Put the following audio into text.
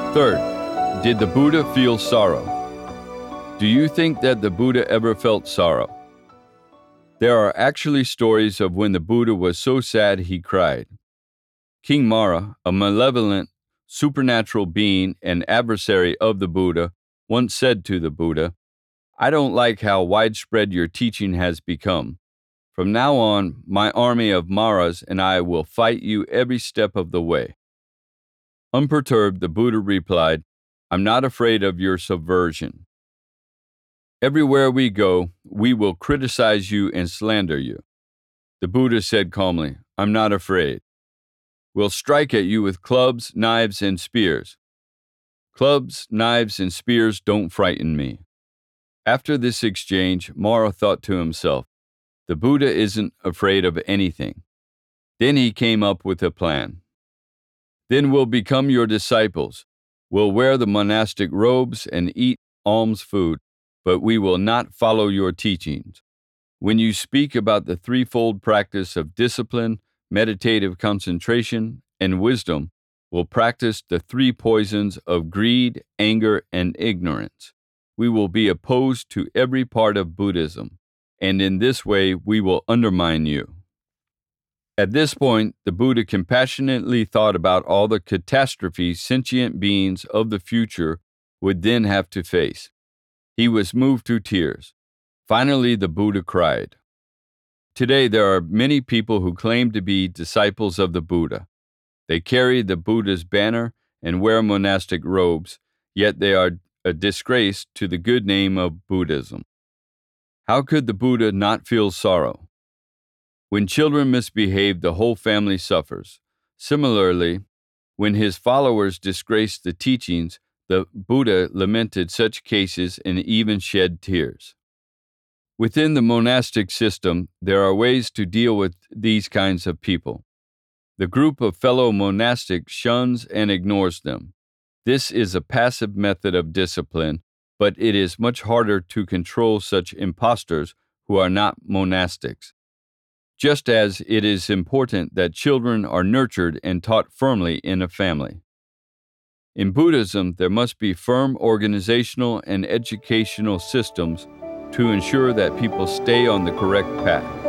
Third, did the Buddha feel sorrow? Do you think that the Buddha ever felt sorrow? There are actually stories of when the Buddha was so sad he cried. King Mara, a malevolent, supernatural being and adversary of the Buddha, once said to the Buddha, "I don't like how widespread your teaching has become. From now on, my army of Maras and I will fight you every step of the way." Unperturbed, the Buddha replied, "I'm not afraid of your subversion. Everywhere we go, we will criticize you and slander you." The Buddha said calmly, "I'm not afraid. We'll strike at you with clubs, knives, and spears. Clubs, knives, and spears don't frighten me." After this exchange, Mara thought to himself, the Buddha isn't afraid of anything. Then he came up with a plan. "Then we'll become your disciples. We'll wear the monastic robes and eat alms food, but we will not follow your teachings. When you speak about the threefold practice of discipline, meditative concentration, and wisdom, we'll practice the three poisons of greed, anger, and ignorance. We will be opposed to every part of Buddhism, and in this way we will undermine you." At this point, the Buddha compassionately thought about all the catastrophes sentient beings of the future would then have to face. He was moved to tears. Finally, the Buddha cried. Today, there are many people who claim to be disciples of the Buddha. They carry the Buddha's banner and wear monastic robes, yet they are a disgrace to the good name of Buddhism. How could the Buddha not feel sorrow? When children misbehave, the whole family suffers. Similarly, when his followers disgraced the teachings, the Buddha lamented such cases and even shed tears. Within the monastic system, there are ways to deal with these kinds of people. The group of fellow monastics shuns and ignores them. This is a passive method of discipline, but it is much harder to control such impostors who are not monastics. Just as it is important that children are nurtured and taught firmly in a family. In Buddhism, there must be firm organizational and educational systems to ensure that people stay on the correct path.